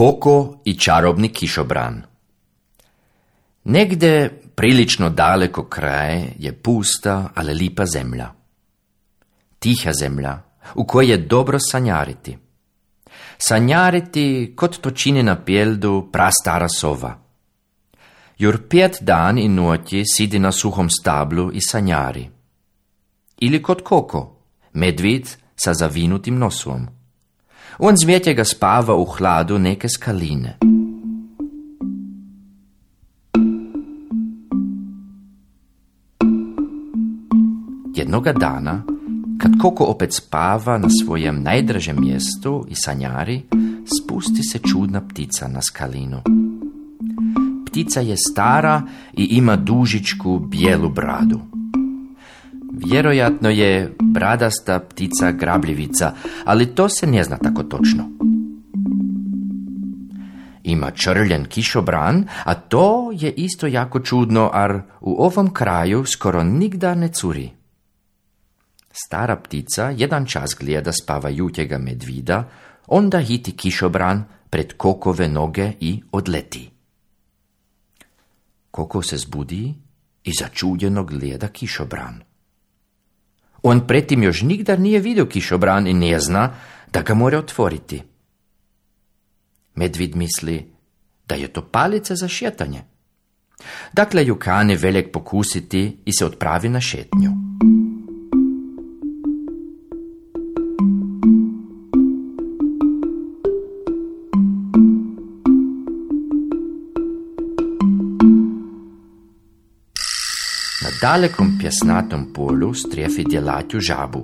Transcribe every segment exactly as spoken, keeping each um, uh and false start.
Koko i čarobni kišobran. Negde prilično daleko kraje je pusta, ali lipa zemlja. Tiha zemlja, u kojoj je dobro sanjariti. Sanjariti, kot to čini na Pjeldu prastara sova. Jur pet dan i noći sidi na suhom stablu i sanjari. Ili kot Koko, medvid sa zavinutim nosom. On zmetje ga spava u hladu neke skaline. Jednoga dana, kad Koko opet spava na svojem najdražem mjestu i sanjari, spusti se čudna ptica na skalinu. Ptica je stara i ima dužičku bijelu bradu. Vjerojatno je bradasta ptica grabljivica, ali to se ne zna tako točno. Ima črljen kišobran, a to je isto jako čudno, ar u ovom kraju skoro nigda ne curi. Stara ptica jedan čas gleda spavajućega medvida, onda hiti kišobran pred Kokove noge i odleti. Koko se zbudi i začuđeno gleda kišobran. On pretim još nigda nije vidio kišobran i ne zna da ga mora otvoriti. Medvid misli da je to palica za šetanje. Dakle ju kane veljek pokusiti i se odpravi na šetnju. Na dalekom pjesnatom polju strefi djelatju žabu.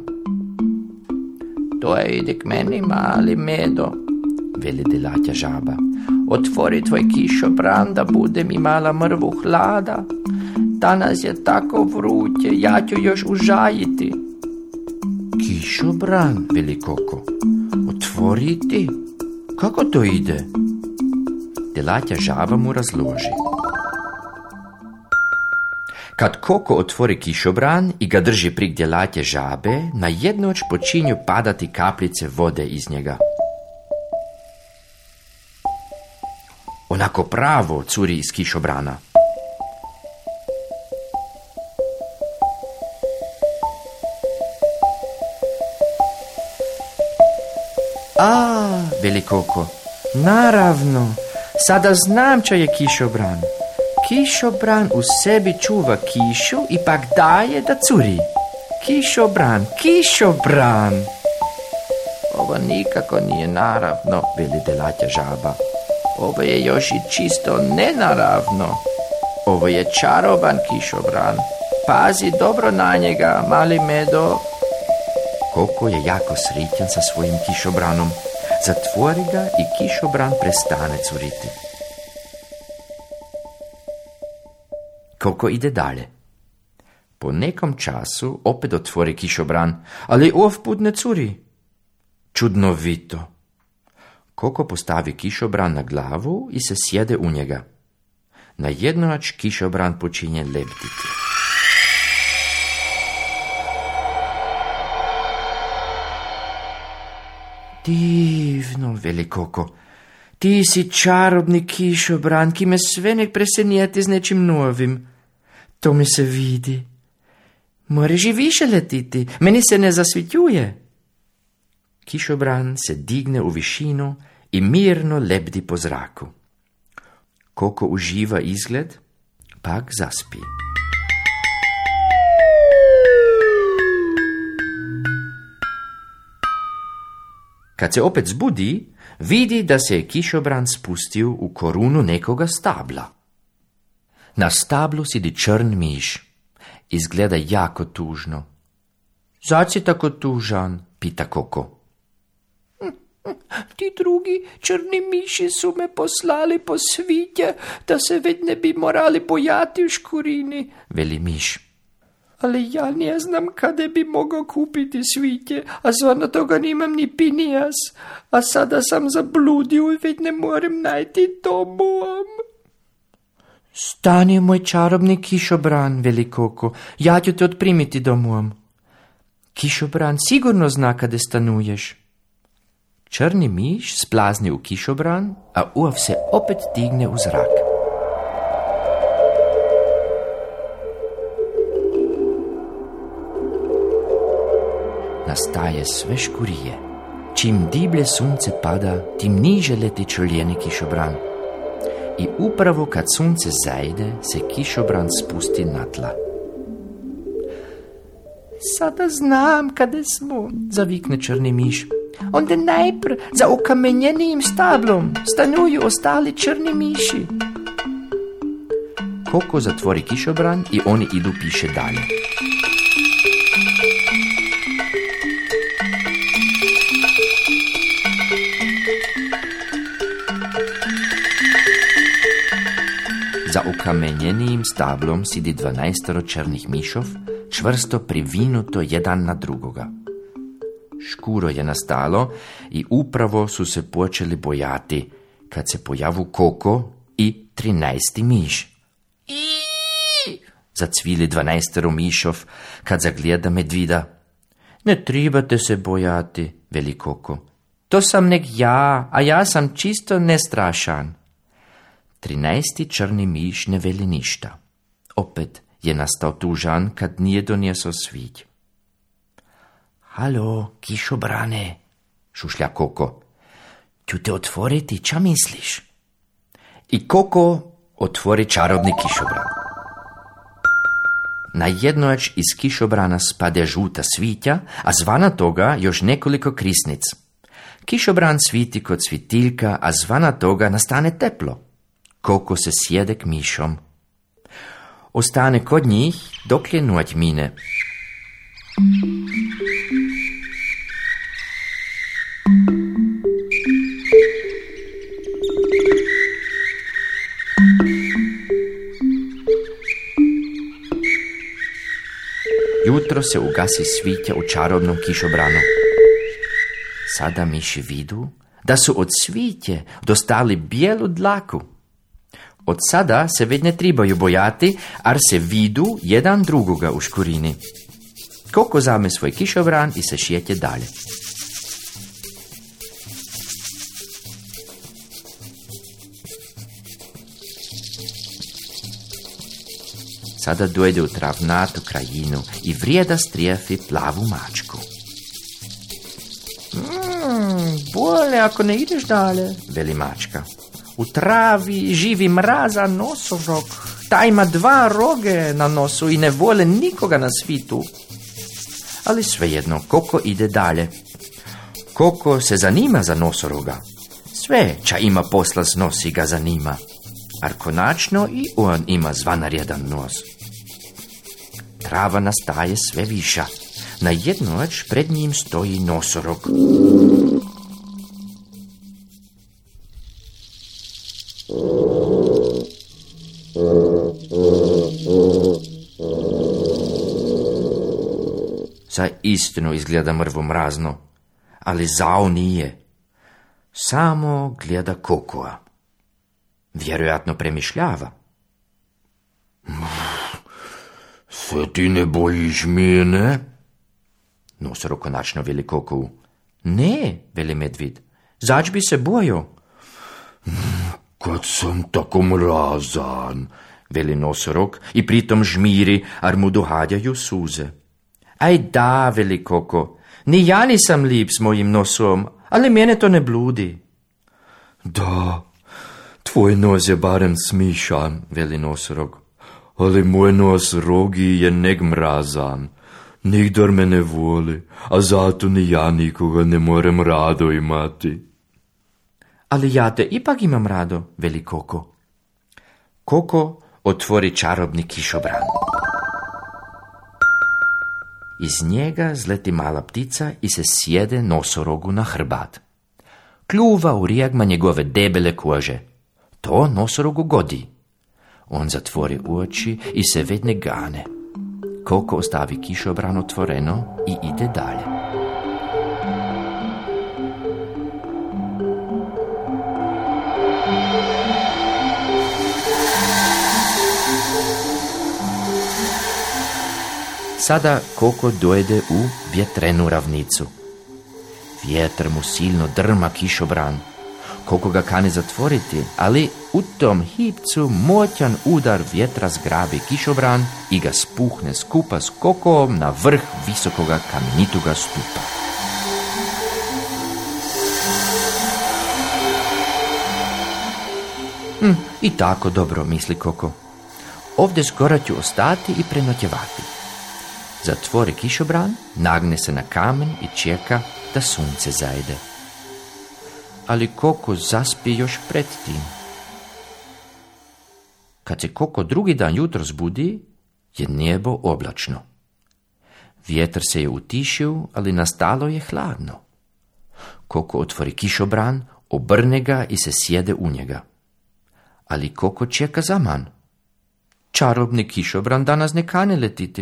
To je idi k meni, mali medo, veli djelatja žaba. Otvori tvoj kišobran, da bude mi mala mrvu hlada. Danas je tako vruće, ja ću još užajiti. Kišobran, veli Koko. Otvoriti? Kako to ide? Djelatja žaba mu razloži. Kad Koko otvori kišobran i ga drži prik djelatje žabe, na jednoć počinju padati kapljice vode iz njega. Onako pravo curi iz kišobrana. A, veli Koko, naravno, sada znam čo je kišobran. Kišobran u sebi čuva kišu i pak daje da curi. Kišobran, kišobran. Ovo nikako nije naravno, veli djelatja žaba. Ovo je još i čisto nenaravno. Ovo je čaroban kišobran. Pazi dobro na njega, mali medo. Koko je jako sritan sa svojim kišobranom. Zatvori ga i kišobran prestane curiti. Koko ide dalje. Po nekom času opet otvori kišobran, ali ov put ne curi. Čudnovito. Koko postavi kišobran na glavu i se sjede u njega. Na jednoć kišobran počinje lebditi. Divno, veli Koko. Ti si čarobni kišobran, ki me sve nek presenjeti z nečim novim. To mi se vidi. Moraš i više letiti, meni se ne zasvitjuje. Kišobran se digne u višinu i mirno lebdi po zraku. Koko uživa izgled, pak zaspi. Kad se opet zbudi, vidi da se je kišobran spustio u korunu nekoga stabla. Na stablu sidi črn miš. Izgleda jako tužno. Zač si tako tužan? Pita Koko. Ti drugi črni miši su me poslali po svitje, da se već ne bi morali bojati u škurini, veli miš. Ali ja ne znam kada bi mogao kupiti svitje, a zvano toga nimam ni pinijas, a sada sam zabludio i već ne moram najti domom. Stani, moj čarobni kišobran, veli Koko, ja ću te otprimiti domom. Kišobran sigurno zna kada stanuješ. Črni miš splazni u kišobran, a uv se opet digne u zrak. Nastaje sve škurije. Čim diblje sunce pada, tim niže leti črljeni kišobran. I upravo kad sunce zajde, se kišobran spusti na tla. Sada znam kada smo, zavikne črni miš. Onda najpr za okamenjenim stablom stanuju ostali črni miši. Koko zatvori kišobran i oni idu piše dalje. Za okamenjenim stablom sidi dvanaestoro črnih mišov, čvrsto privinuto jedan na drugoga. Škuro je nastalo i upravo su se počeli bojati, kad se pojavu Koko i trinaesti miš. Iiii, zacvili dvanaestero mišov, kad zagleda medvida. Ne trebate se bojati, veli Koko. To sam nek ja, a ja sam čisto nestrašan. Trinaesti črni miš ne veli ništa. Opet je nastao tužan, kad nije donieso svić. Halo, kišobrane, šušlja Koko. Ću te otvoriti, ča misliš? I Koko otvori čarobni kišobran. Na jednoć iz kišobrana spade žuta svitja, a zvana toga još nekoliko krisnic. Kišobran sviti kod svitiljka, a zvana toga nastane teplo. Koko se sjede k mišom. Ostane kod njih, dok je noć mine. Jutro se ugasi svitja u čarobnom kišobranu. Sada miši vidu da su od svitje dostali bijelu dlaku. Od sada se već ne trebaju bojati, ar se vidu jedan drugoga u škurini. Koko zame svoj kišobran i se šijetje dalje. Sada dojde u travnatu krajinu i vrijeda strijefi plavu mačku. Mm, bolje ako ne ideš dalje, veli mačka. U travi živi mraza nosorog. Ta ima dva roge na nosu i ne vole nikoga na svitu. Ali svejedno, Koko ide dalje. Koko se zanima za nosoroga. Sve ča ima posla s nosi ga zanima. Ar konačno i on ima zvanarjedan nos. Trava nastaje sve viša. Na jednoć pred njim stoji nosorog. Za istinu izgleda mrvo mrazno, ali zao nije. Samo gleda Kokoa. Vjerojatno premišljava. Se ti ne bojiš mene? Nosorog konačno veli Kokovu. Ne, veli medvid. Zač bi se bojio? Kad sam tako mrazan, veli nosorog i pritom žmiri, ar mu dohađaju suze. Aj da, veli Koko, ni ja nisam lip s mojim nosom, ali mene to ne bludi. Da, tvoj nos je barem smišan, veli nosorog, ali moj nos rogi je neg mrazan. Nikdor me ne voli, a zato ni ja nikoga ne morem rado imati. Ali ja te ipak imam rado, veli Koko. Koko otvori čarobni kišobran. Iz njega zleti mala ptica i se sjede nosorogu na hrbat. Kljuva u rijagma njegove debele kože. To nosorogu godi. On zatvori oči i se vedne gane. Koko ostavi kišobran otvoreno i ide dalje. Sada Koko dojde u vjetrenu ravnicu. Vjetar mu silno drma kišobran. Koko ga kane zatvoriti, ali u tom hipcu moćan udar vjetra zgrabi kišobran i ga spuhne skupa s Kokom na vrh visokoga kamenituga stupa. Hm, i tako dobro, misli Koko. Ovdje skoro ću ostati i prenoćevati. Zatvori kišobran, nagne se na kamen i čeka da sunce zajde. Ali Koko zaspi još pred tim. Kad se Koko drugi dan jutro zbudi, je nebo oblačno. Vjetar se je utišio, ali nastalo je hladno. Koko otvori kišobran, obrne ga i se sjede u njega. Ali Koko čeka zaman. Čarobni kišobran danas ne kane letiti.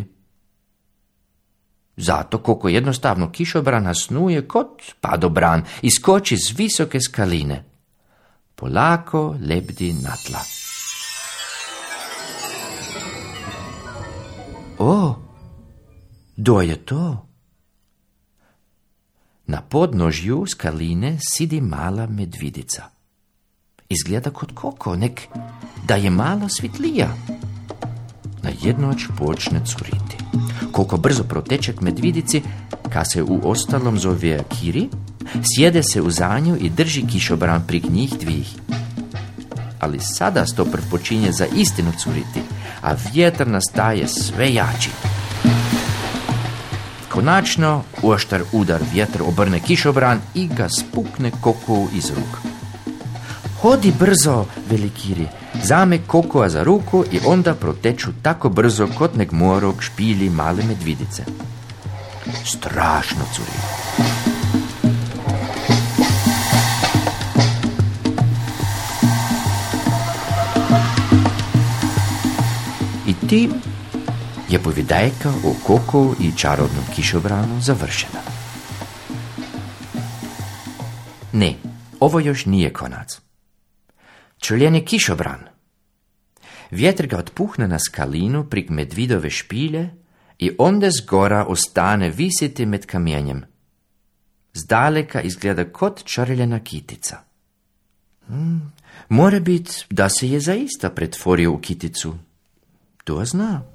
Zato Koko jednostavno kišobrana snuje kod padobran i skoči s visoke skaline. Polako lebdi na tla. O, do je to? Na podnožju skaline sidi mala medvidica. Izgleda kod Koko, nek da je malo svitlija. Na jednoć počne curiti. Koko brzo proteče k medvidici, ka se u ostalom zove Kiri, sjede se u zanju i drži kišobran pri njih dvih. Ali sada stopr počinje za istinu curiti, a vjetar nastaje sve jači. Konačno, oštar udar vjetar obrne kišobran i ga spukne Koku iz ruk. Hodi brzo, veli Kiri, zame Kokoa za ruku i onda proteču tako brzo kot nek morog špili male medvidice. Strašno curi. I tim je povidajka o Koku i čarobnom kišobranu završena. Ne, ovo još nije konac. Črljen je kišobran. Vjetr ga otpuhne na skalinu prik medvidove špilje i onda zgora ostane visiti med kamenjem. Zdaleka izgleda kot črljena kitica. Hmm, more bit da se je zaista pretvorio u kiticu. To zna.